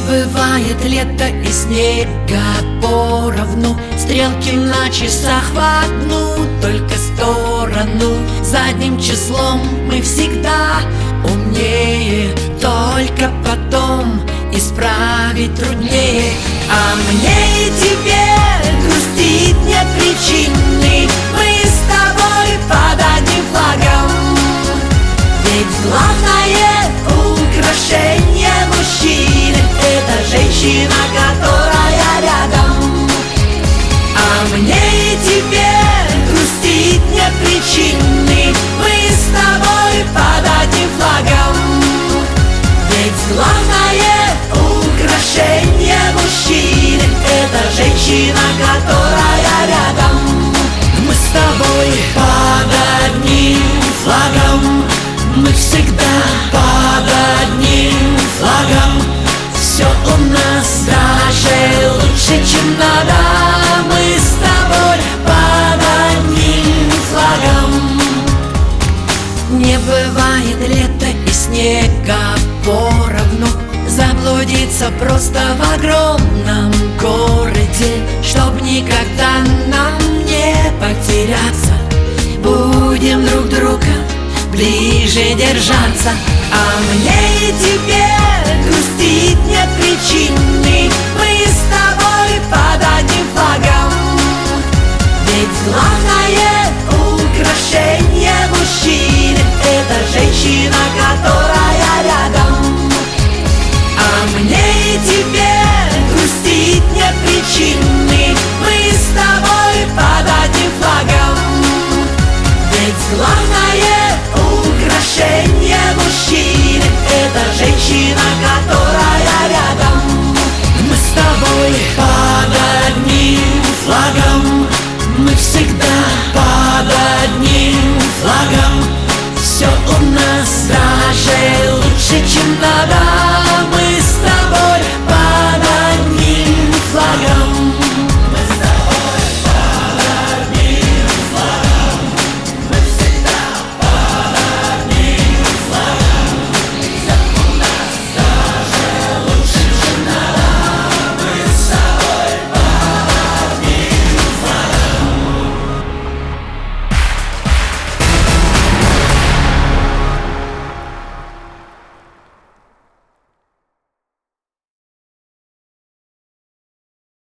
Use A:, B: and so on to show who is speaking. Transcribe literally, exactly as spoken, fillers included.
A: бывает лето и снега поровну, стрелки на часах в одну только сторону. Задним числом мы всегда умнее, только потом исправить труднее. А мне и тебе грустить нет причины, мы с тобой под одним флагом. Ведь главное украшение мужчины — это женщина, которая рядом. А мне и тебе грустить нет причины, мы с тобой под одним флагом. Ведь главное украшение мужчины — это женщина, которая рядом. Мы с тобой под одним флагом, мы всегда под одним флагом. Все у нас даже лучше, чем надо. Мы с тобой под одним флагом. Не бывает лета и снега поровну, заблудиться просто в огромном городе. Чтоб никогда нам не потеряться, будем друг друга ближе держаться. А мне и тебе грустить нет причины, мы с тобой под одним флагом. Ведь главное украшение мужчины — это женщина, которая рядом. А мне и тебе грустить нет причины, мы с тобой под одним флагом. Ведь главное украшение мужчины — это женщина, которая рядом. Мы с тобой под одним флагом, мы всегда под одним флагом. Все у нас даже лучше, чем надо.